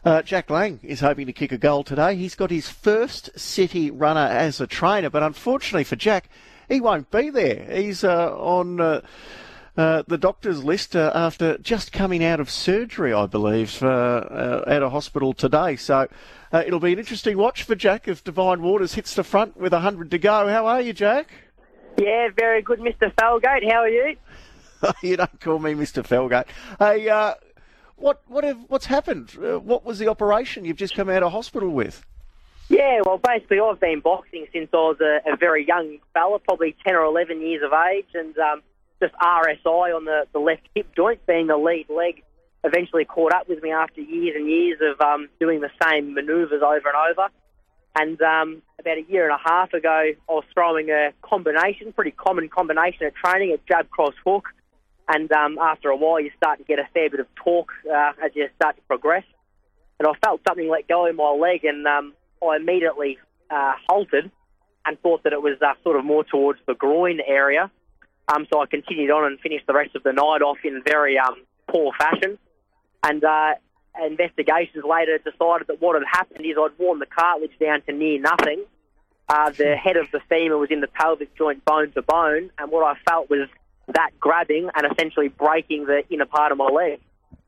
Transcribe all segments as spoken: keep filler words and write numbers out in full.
Uh, Jack Lang is hoping to kick a goal today. He's got his first City runner as a trainer, but unfortunately for Jack, he won't be there. He's uh, on uh, uh, the doctor's list uh, after just coming out of surgery, I believe, uh, uh, at a hospital today. So uh, it'll be an interesting watch for Jack if Divine Waters hits the front with one hundred to go. How are you, Jack? Yeah, very good, Mister Felgate. How are you? You don't call me Mister Felgate. Hey, uh, what what have, what's happened? Uh, what was the operation you've just come out of hospital with? Yeah, well, basically, I've been boxing since I was a, a very young fella, probably ten or eleven years of age, and um, just R S I on the, the left hip joint, being the lead leg, eventually caught up with me after years and years of um, doing the same manoeuvres over and over. And um, about a year and a half ago, I was throwing a combination, pretty common combination at training, a jab, cross, hook. And um, after a while, you start to get a fair bit of torque uh, as you start to progress. And I felt something let go in my leg, and um, I immediately uh, halted and thought that it was uh, sort of more towards the groin area. Um, so I continued on and finished the rest of the night off in very um, poor fashion. And uh, investigations later decided that what had happened is I'd worn the cartilage down to near nothing. Uh, the head of the femur was in the pelvic joint bone to bone, and what I felt was that grabbing and essentially breaking the inner part of my leg.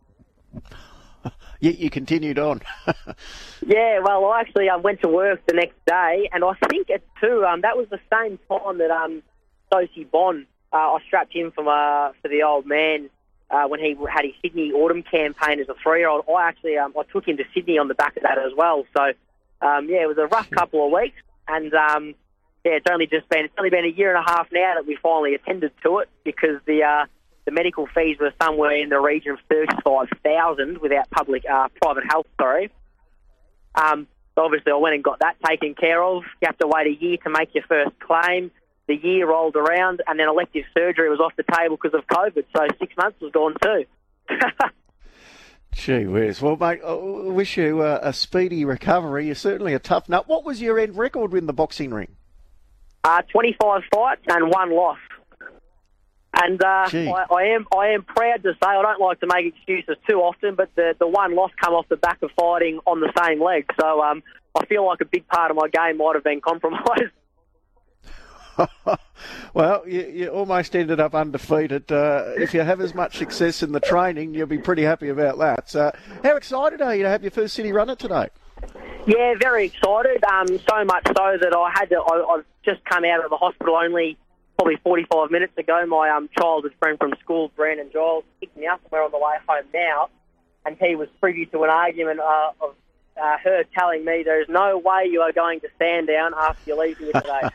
You, you continued on. Yeah, well, I actually um, went to work the next day, and I think it too, um, that was the same time that um, Sosie Bon, uh, I strapped him for, my, for the old man uh, when he had his Sydney Autumn campaign as a three-year-old. I actually um, I took him to Sydney on the back of that as well. So, um, yeah, it was a rough couple of weeks, and um, yeah, it's only just been it's only been a year and a half now that we finally attended to it, because the uh, the medical fees were somewhere in the region of thirty-five thousand without public uh, private health. Sorry. Um, so obviously, I went and got that taken care of. You have to wait a year to make your first claim. The year rolled around, and then elective surgery was off the table because of COVID. So six months was gone too. Gee whiz. Well, mate, I wish you uh, a speedy recovery. You're certainly a tough nut. What was your end record in the boxing ring? Uh, twenty-five fights and one loss. And uh, I, I am I am proud to say, I don't like to make excuses too often, but the, the one loss come off the back of fighting on the same leg. So um, I feel like a big part of my game might have been compromised. Well, you, you almost ended up undefeated. Uh, if you have as much success in the training, you'll be pretty happy about that. So how excited are you to have your first City runner today? Yeah, very excited. Um, so much so that I had to. I, I've just come out of the hospital only probably forty-five minutes ago. My um, childhood friend from school, Brandon Giles, picked me up, and we're on the way home now. And he was privy to an argument uh, of uh, her telling me there is no way you are going to stand down after you leave here today.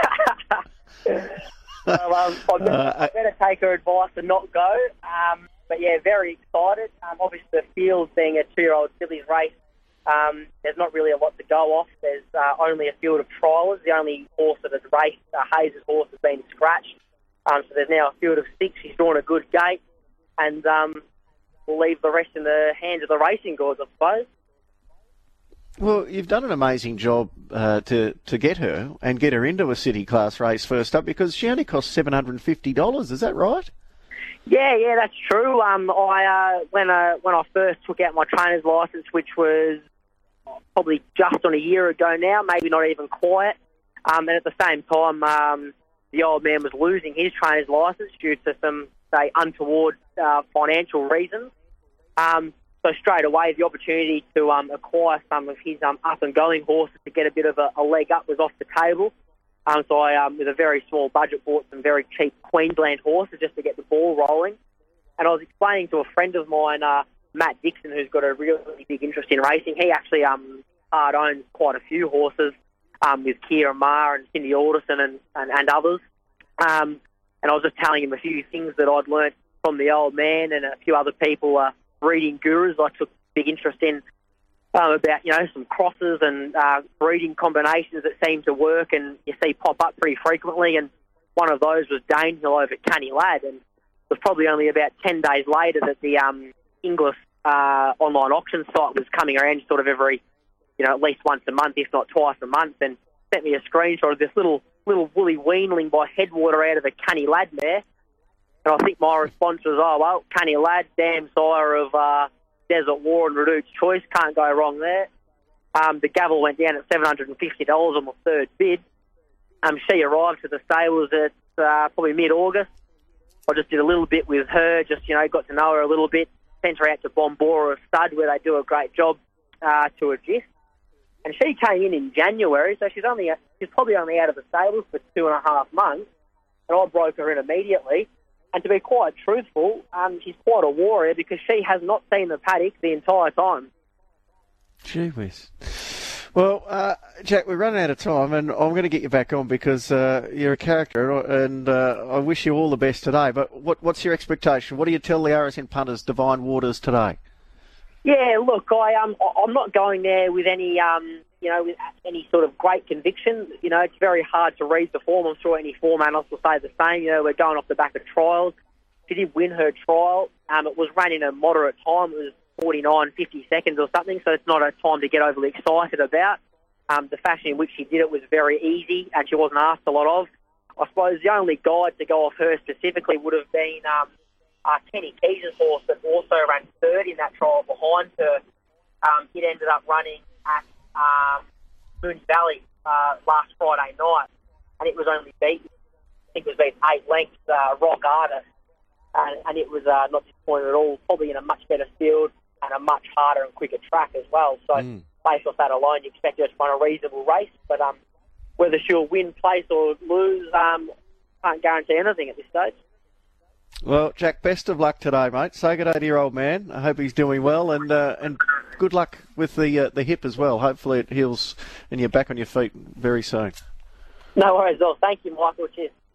So um, I better, uh, I better take her advice and not go. Um, but yeah, very excited. Um, obviously, the field being a two-year-old fillies race, um, there's not really a lot to go off. There's uh, only a field of trialers. The only horse that has raced, uh, Hayes' horse, has been scratched. Um, so there's now a field of six. He's drawn a good gate, and um, we'll leave the rest in the hands of the racing gods, I suppose. Well, you've done an amazing job uh, to to get her and get her into a City class race first up, because she only cost seven hundred and fifty dollars. Is that right? Yeah, yeah, that's true. Um, I uh, when uh, when I first took out my trainer's license, which was probably just on a year ago now, maybe not even quite. Um, and at the same time, um, the old man was losing his trainer's license due to some, say, untoward uh, financial reasons. Um, So straight away, the opportunity to um, acquire some of his um, up-and-going horses to get a bit of a, a leg up was off the table. Um, so I, um, with a very small budget, bought some very cheap Queensland horses just to get the ball rolling. And I was explaining to a friend of mine, uh, Matt Dixon, who's got a really big interest in racing. He actually um, hard owns quite a few horses um, with Kira Ma and Cindy Alderson and, and, and others. Um, and I was just telling him a few things that I'd learnt from the old man and a few other people uh, breeding gurus I took big interest in, um, about, you know, some crosses and uh, breeding combinations that seem to work and you see pop up pretty frequently. And one of those was Danehill over at Canny Lad. And it was probably only about ten days later that the um, Inglis uh, online auction site was coming around sort of every, you know, at least once a month, if not twice a month, and sent me a screenshot of this little little woolly weanling by Headwater out of a Canny Lad mare. And I think my response was, oh, well, Canny Lad, damn sire of uh, Desert War and Reduced Choice. Can't go wrong there. Um, the gavel went down at seven hundred fifty dollars on the third bid. Um, she arrived to the stables at uh, probably mid-August. I just did a little bit with her, just, you know, got to know her a little bit. Sent her out to Bombora Stud, where they do a great job uh, to adjust. And she came in in January, so she's only she's probably only out of the stables for two and a half months. And I broke her in immediately. And to be quite truthful, um, she's quite a warrior because she has not seen the paddock the entire time. Gee whiz. Well, uh, Jack, we're running out of time, and I'm going to get you back on because uh, you're a character, and uh, I wish you all the best today. But what, what's your expectation? What do you tell the R S N punters, Divine Waters, today? Yeah, look, I um, I'm not going there with any um, you know, with any sort of great conviction. You know, it's very hard to read the form. I'm sure any form analyst will say the same. You know, we're going off the back of trials. She did win her trial. Um, it was run in a moderate time. It was forty-nine, fifty seconds or something, so it's not a time to get overly excited about. Um, the fashion in which she did it was very easy, and she wasn't asked a lot of. I suppose the only guide to go off her specifically would have been um, uh, Kenny Keys' horse that also ran third in that trial behind her. Um, it ended up running at um, Moonee Valley uh, last Friday night, and it was only beaten, I think it was beaten eight lengths, uh, Rock Artist, and, and it was uh, not disappointed at all, probably in a much better field and a much harder and quicker track as well. So mm. based off that alone, you expect her to run a reasonable race, but um, whether she'll win, place or lose, um, can't guarantee anything at this stage. Well, Jack, best of luck today, mate. Say good day to your old man. I hope he's doing well, and uh, and good luck with the uh, the hip as well. Hopefully it heals and you're back on your feet very soon. No worries at all. Thank you, Michael. Cheers.